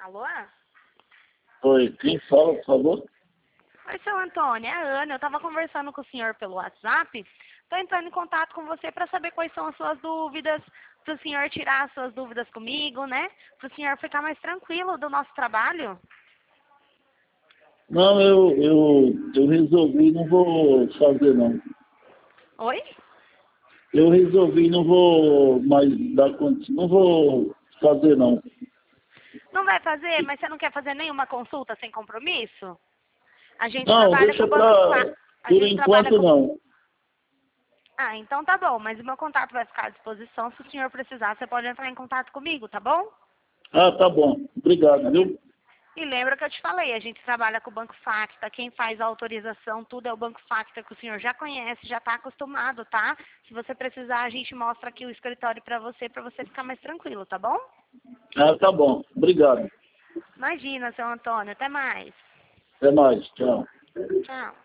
Alô? Oi, quem fala, por favor? Oi, seu Antônio, é a Ana. Eu estava conversando com o senhor pelo WhatsApp. Estou entrando em contato com você para saber quais são as suas dúvidas, para o senhor tirar as suas dúvidas comigo, né? Para o senhor ficar mais tranquilo do nosso trabalho. Não, eu resolvi, não vou fazer não. Oi? Eu resolvi, não vou mais dar conta, não vou fazer não. Não vai fazer, mas você não quer fazer nenhuma consulta sem compromisso? A gente Não, trabalha com deixa o Banco pra, Fa... A por gente trabalha enquanto com... não. Ah, então tá bom, mas o meu contato vai ficar à disposição. Se o senhor precisar, você pode entrar em contato comigo, tá bom? Ah, tá bom, obrigado, E, viu? e lembra que eu te falei, a gente trabalha com o Banco Facta, quem faz a autorização, tudo é o Banco Facta, que o senhor já conhece, já está acostumado, tá? Se você precisar, a gente mostra aqui o escritório para você ficar mais tranquilo, tá bom? Ah, tá bom, obrigado. Imagina, seu Antônio, até mais. Até mais, tchau. Tchau.